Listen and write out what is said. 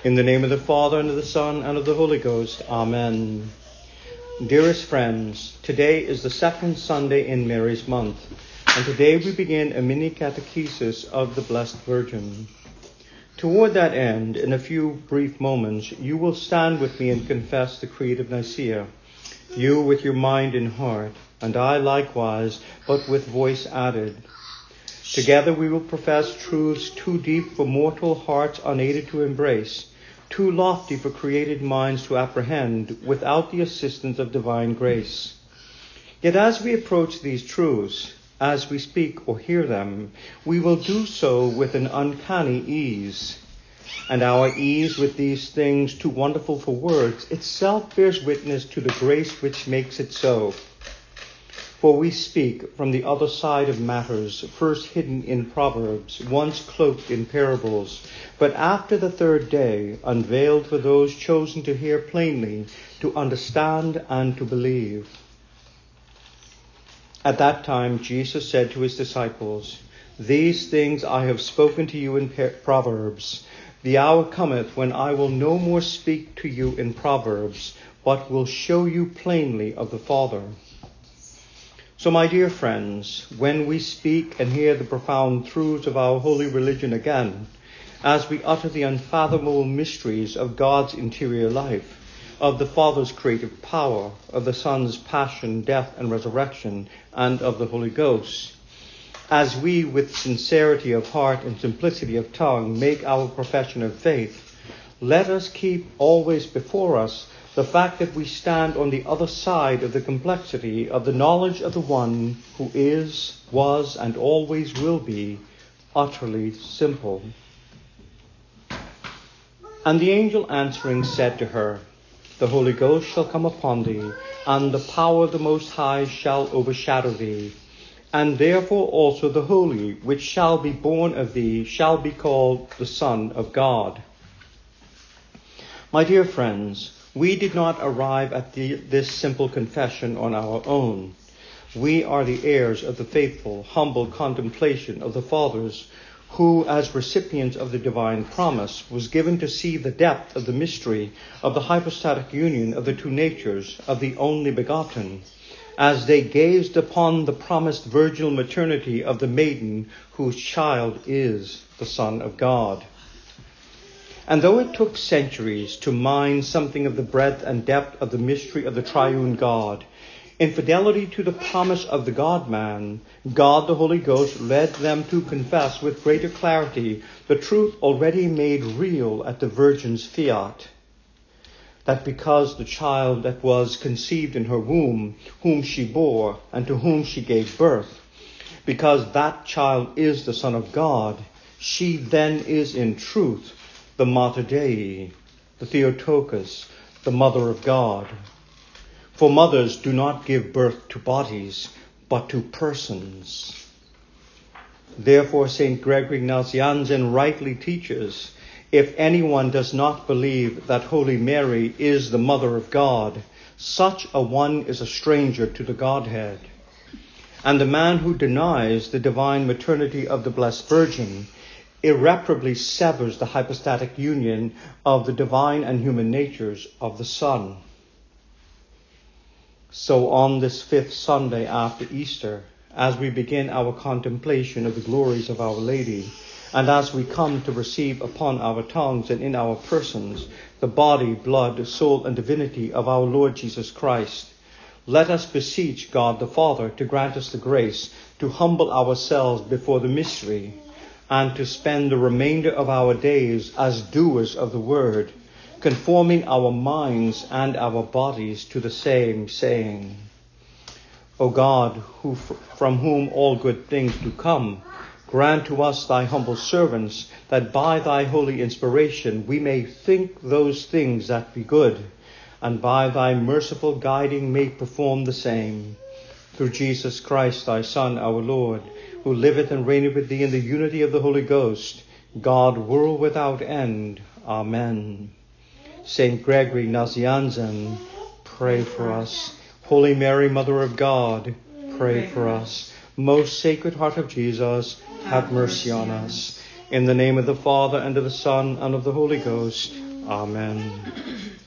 In the name of the Father, and of the Son, and of the Holy Ghost. Amen. Dearest friends, today is the second Sunday in Mary's month, and today we begin a mini catechesis of the Blessed Virgin. Toward that end, in a few brief moments, you will stand with me and confess the Creed of Nicaea, you with your mind and heart, and I likewise, but with voice added. Together we will profess truths too deep for mortal hearts unaided to embrace, too lofty for created minds to apprehend without the assistance of divine grace. Yet as we approach these truths, as we speak or hear them, we will do so with an uncanny ease. And our ease with these things too wonderful for words itself bears witness to the grace which makes it so. For we speak from the other side of matters, first hidden in proverbs, once cloaked in parables, but after the third day, unveiled for those chosen to hear plainly, to understand and to believe. At that time, Jesus said to his disciples, "These things I have spoken to you in proverbs. The hour cometh when I will no more speak to you in proverbs, but will show you plainly of the Father." So, my dear friends, when we speak and hear the profound truths of our holy religion again, as we utter the unfathomable mysteries of God's interior life, of the Father's creative power, of the Son's passion, death, and resurrection, and of the Holy Ghost, as we, with sincerity of heart and simplicity of tongue, make our profession of faith, let us keep always before us the fact that we stand on the other side of the complexity of the knowledge of the one who is, was, and always will be utterly simple. And the angel answering said to her, "The Holy Ghost shall come upon thee, and the power of the Most High shall overshadow thee. And therefore also the Holy, which shall be born of thee, shall be called the Son of God." My dear friends, we did not arrive at this simple confession on our own. We are the heirs of the faithful, humble contemplation of the fathers, who, as recipients of the divine promise, was given to see the depth of the mystery of the hypostatic union of the two natures of the only begotten, as they gazed upon the promised virginal maternity of the maiden whose child is the Son of God. And though it took centuries to mine something of the breadth and depth of the mystery of the triune God, in fidelity to the promise of the God-man, God the Holy Ghost led them to confess with greater clarity the truth already made real at the Virgin's fiat, that because the child that was conceived in her womb, whom she bore and to whom she gave birth, because that child is the Son of God, she then is in truth the Mater Dei, the Theotokos, the Mother of God. For mothers do not give birth to bodies, but to persons. Therefore, St. Gregory Nazianzen rightly teaches, if anyone does not believe that Holy Mary is the Mother of God, such a one is a stranger to the Godhead. And the man who denies the divine maternity of the Blessed Virgin irreparably severs the hypostatic union of the divine and human natures of the Son. So on this fifth Sunday after Easter, as we begin our contemplation of the glories of Our Lady, and as we come to receive upon our tongues and in our persons the body, blood, soul, and divinity of our Lord Jesus Christ, let us beseech God the Father to grant us the grace to humble ourselves before the mystery, and to spend the remainder of our days as doers of the word, conforming our minds and our bodies to the same, saying, O God, from whom all good things do come, grant to us, thy humble servants, that by thy holy inspiration we may think those things that be good, and by thy merciful guiding may perform the same. Through Jesus Christ, thy Son, our Lord, who liveth and reigneth with thee in the unity of the Holy Ghost, God, world without end. Amen. St. Gregory Nazianzen, pray for us. Holy Mary, Mother of God, pray for us. Most Sacred Heart of Jesus, have mercy on us. In the name of the Father, and of the Son, and of the Holy Ghost. Amen.